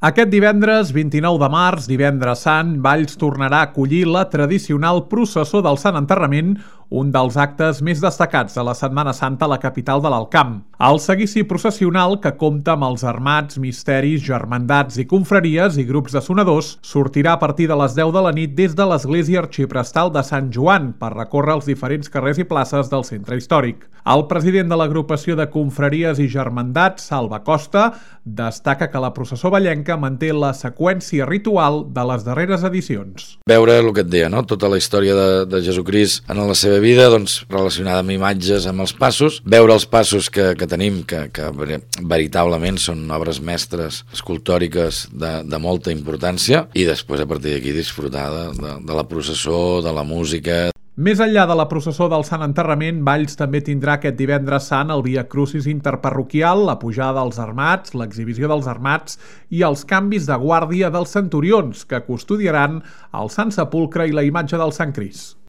Aquest divendres 29 de març, divendres sant, Valls tornarà a acollir la tradicional processó del Sant Enterrament, un dels actes més destacats de la Setmana Santa a la capital de l'Alt Camp. El seguici processional, que compta amb els armats, misteris, germandats i confraries i grups de sonadors, sortirà a partir de les 10 de la nit des de l'església arxiprestal de Sant Joan per recórrer els diferents carrers i places del centre històric. El president de l'agrupació de confraries i germandats, Salva Costa, destaca que la processó vallenca manté la seqüència ritual de les darreres edicions. Veure el que et deia, no? Tota la història de Jesucrist en la seva vida, doncs, relacionada amb imatges, amb els passos, veure els passos que tenim, que veritablement són obres mestres escultòriques de molta importància, i després a partir d'aquí disfrutar de la processó, de la música. Més enllà de la processó del Sant Enterrament, Valls també tindrà aquest divendres sant el Via Crucis interparroquial, la pujada dels armats, l'exhibició dels armats i els canvis de guàrdia dels centurions, que custodiaran el Sant Sepulcre i la imatge del Sant Crist.